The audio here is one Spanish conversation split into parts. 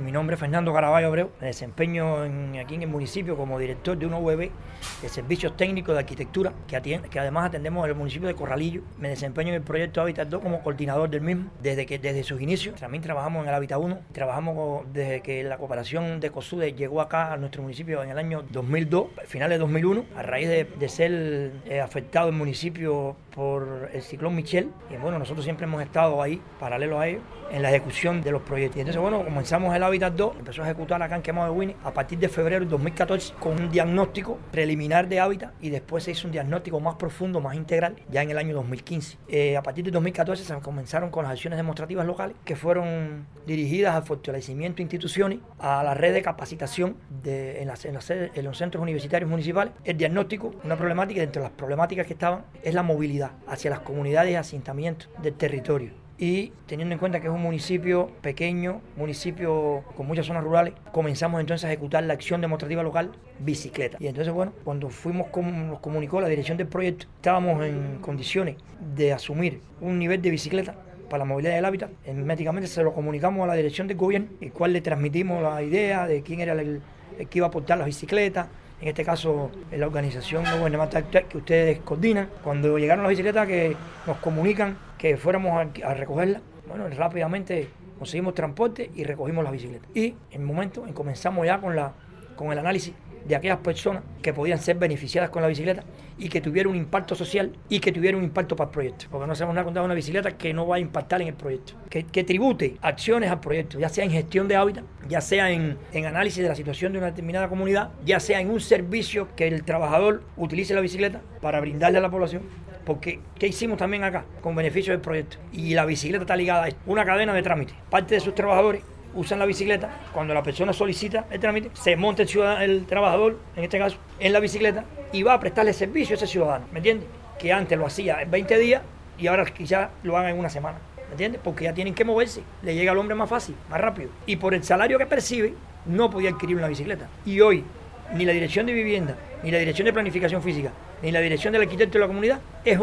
mi nombre es Fernando Caraballo Abreu, me desempeño aquí en el municipio como director de una UEB de Servicios Técnicos de Arquitectura, que además atendemos el municipio de Corralillo. Me desempeño en el proyecto Hábitat 2 como coordinador del mismo, desde sus inicios. También trabajamos en el Hábitat 1, trabajamos desde que la cooperación de COSUDE llegó acá a nuestro municipio en el año 2002, finales de 2001, a raíz de ser afectado el municipio por el ciclón Michelle. Y bueno, nosotros siempre hemos estado ahí, paralelo a ello, en la ejecución de los proyectos. Y entonces, bueno, comenzamos el Hábitat 2, empezó a ejecutar acá en Quemado de Guine a partir de febrero del 2014 con un diagnóstico preliminar de hábitat, y después se hizo un diagnóstico más profundo, más integral, ya en el año 2015. A partir de 2014 se comenzaron con las acciones demostrativas locales, que fueron dirigidas al fortalecimiento de instituciones, a la red de capacitación en los centros universitarios municipales. El diagnóstico, una problemática, y entre las problemáticas que estaban, es la movilidad hacia las comunidades y asentamientos del territorio. Y teniendo en cuenta que es un municipio pequeño, municipio con muchas zonas rurales, comenzamos entonces a ejecutar la acción demostrativa local bicicleta. Y entonces, bueno, cuando nos comunicó la dirección del proyecto, estábamos en condiciones de asumir un nivel de bicicleta para la movilidad del hábitat. Inmediatamente se lo comunicamos a la dirección del gobierno, el cual le transmitimos la idea de quién era el que iba a aportar las bicicletas. En este caso, la organización no gubernamental que ustedes coordinan. Cuando llegaron las bicicletas, que nos comunican que fuéramos a recogerlas, bueno, rápidamente conseguimos transporte y recogimos las bicicletas. Y en el momento comenzamos ya con el análisis de aquellas personas que podían ser beneficiadas con la bicicleta y que tuviera un impacto social y que tuviera un impacto para el proyecto. Porque no hacemos nada con una bicicleta que no va a impactar en el proyecto. Que tribute acciones al proyecto, ya sea en gestión de hábitat, ya sea en análisis de la situación de una determinada comunidad, ya sea en un servicio que el trabajador utilice la bicicleta para brindarle a la población. Porque, ¿qué hicimos también acá con beneficio del proyecto? Y la bicicleta está ligada a esto, una cadena de trámite. Parte de sus trabajadores usan la bicicleta. Cuando la persona solicita el trámite, se monta el trabajador, en este caso, en la bicicleta y va a prestarle servicio a ese ciudadano, ¿me entiendes? Que antes lo hacía en 20 días y ahora quizás lo hagan en una semana, ¿me entiendes? Porque ya tienen que moverse, le llega al hombre más fácil, más rápido. Y por el salario que percibe, no podía adquirir una bicicleta. Y hoy, ni la Dirección de Vivienda, ni la Dirección de Planificación Física, ni la Dirección del Arquitecto de la Comunidad,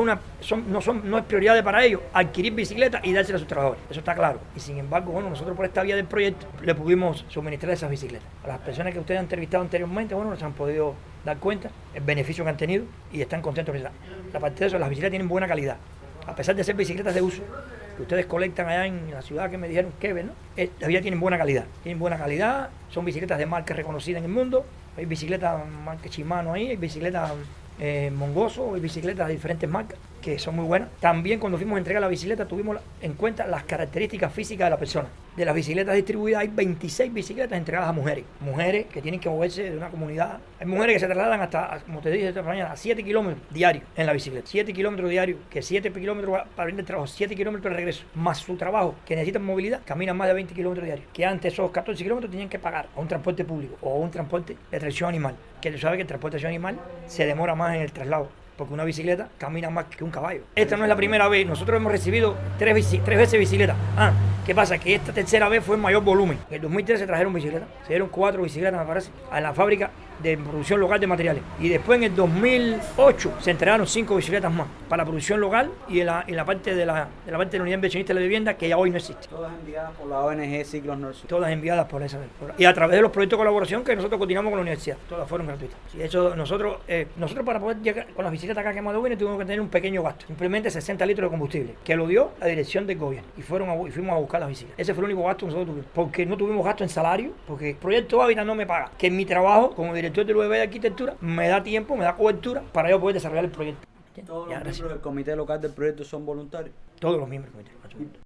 no es prioridad para ellos adquirir bicicletas y dársela a sus trabajadores. Eso está claro. Y sin embargo, bueno, nosotros por esta vía del proyecto le pudimos suministrar esas bicicletas. A las personas que ustedes han entrevistado anteriormente, bueno, nos han podido dar cuenta el beneficio que han tenido y están contentos. Aparte de eso, las bicicletas tienen buena calidad. A pesar de ser bicicletas de uso, que ustedes colectan allá en la ciudad que me dijeron que ¿no? Las bicicletas tienen buena calidad. Tienen buena calidad, son bicicletas de marca reconocida en el mundo. Hay bicicletas marca Shimano ahí, hay bicicletas Mongoso, hay bicicletas de diferentes marcas que son muy buenas. También cuando fuimos a entregar la bicicleta tuvimos en cuenta las características físicas de la persona. De las bicicletas distribuidas hay 26 bicicletas entregadas a mujeres. Mujeres que tienen que moverse de una comunidad. Hay mujeres que se trasladan hasta, como te dije esta mañana, a 7 kilómetros diarios en la bicicleta. 7 kilómetros diarios, que 7 kilómetros para ir de trabajo, 7 kilómetros de regreso, más su trabajo, que necesitan movilidad, caminan más de 20 kilómetros diarios. Que antes esos 14 kilómetros tenían que pagar a un transporte público o a un transporte de tracción animal. Que tú sabes que el transporte de tracción animal se demora más en el traslado, porque una bicicleta camina más que un caballo. Esta no es la primera vez, nosotros hemos recibido tres veces bicicleta. ¿Qué pasa? Que esta tercera vez fue en mayor volumen. En el 2013 se trajeron bicicletas, se dieron 4 bicicletas, me parece, a la fábrica de producción local de materiales. Y después en el 2008 se entregaron 5 bicicletas más para la producción local y en la parte de la unidad inversionista de la vivienda, que ya hoy no existe. Todas enviadas por la ONG Ciclos Norte. Todas enviadas por esa. Y a través de los proyectos de colaboración que nosotros continuamos con la universidad. Todas fueron gratuitas. Y de hecho, nosotros para poder llegar con las bicicletas acá a Quemado de Guine tuvimos que tener un pequeño gasto. Simplemente 60 litros de combustible, que lo dio la dirección del gobierno. Y fuimos a buscar las bicicletas. Ese fue el único gasto que nosotros tuvimos. Porque no tuvimos gasto en salario, porque el proyecto Hábitat no me paga. Que en mi trabajo como director del UEB de Arquitectura me da tiempo, me da cobertura para yo poder desarrollar el proyecto. ¿Todos los miembros del comité local del proyecto son voluntarios? Todos los miembros del comité.